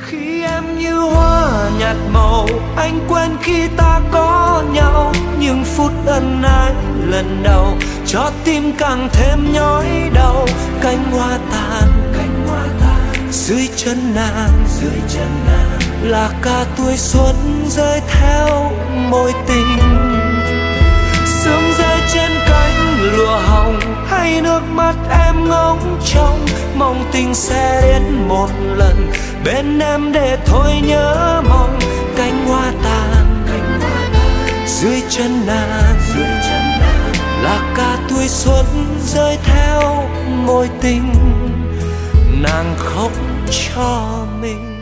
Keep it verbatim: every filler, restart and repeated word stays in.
Khi em như hoa nhạt màu, anh quên khi ta có nhau. Nhưng phút ân ái lần đầu cho tim càng thêm nhói đau. Cánh hoa tàn, cánh hoa tàn dưới chân nàng, dưới chân nàng là cả tuổi xuân rơi theo môi tình. Sương rơi trên cánh lụa hồng, hay nước mắt em ngóng trông, mong tình sẽ đến một lần bên em để thôi nhớ mong. Cánh hoa tàn, cánh hoa tàn dưới chân nàng, dưới chân nàng là cả tuổi xuân rơi theo môi tình. Nàng khóc cho mình.